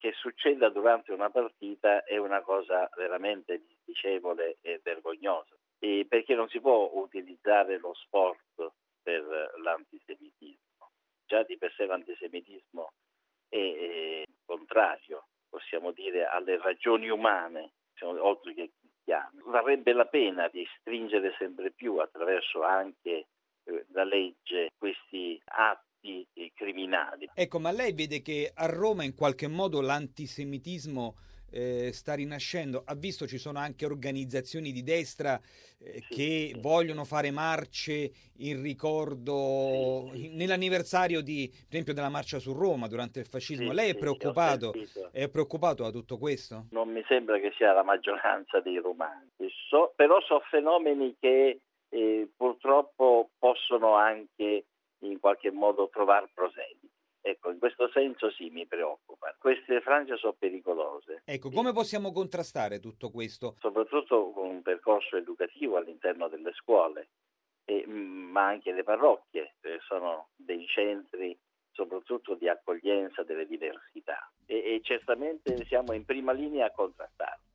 che succeda durante una partita è una cosa veramente disdicevole e vergognosa, perché non si può utilizzare lo sport per l'antisemitismo. Già di per sé l'antisemitismo è contrario, possiamo dire, alle ragioni umane, oltre che cristiane. Varrebbe la pena di stringere sempre più attraverso anche la legge questi atti criminali. Ecco, ma lei vede che a Roma in qualche modo l'antisemitismo sta rinascendo? Ha visto ci sono anche organizzazioni di destra Sì, che sì, vogliono fare marce in sì, ricordo, sì, sì, nell'anniversario di, per esempio, della marcia su Roma durante il fascismo. sì, Lei sì, sì, ho sentito. è preoccupato da tutto questo? Non mi sembra che sia la maggioranza dei romani, però so fenomeni che purtroppo possono anche in qualche modo trovare proseliti. Ecco, in questo senso sì, mi preoccupa. Queste frange sono pericolose, Ecco, come possiamo contrastare tutto questo? soprattutto con un percorso educativo all'interno delle scuole, ma anche le parrocchie, sono dei centri soprattutto di accoglienza delle diversità e certamente siamo in prima linea a contrastare.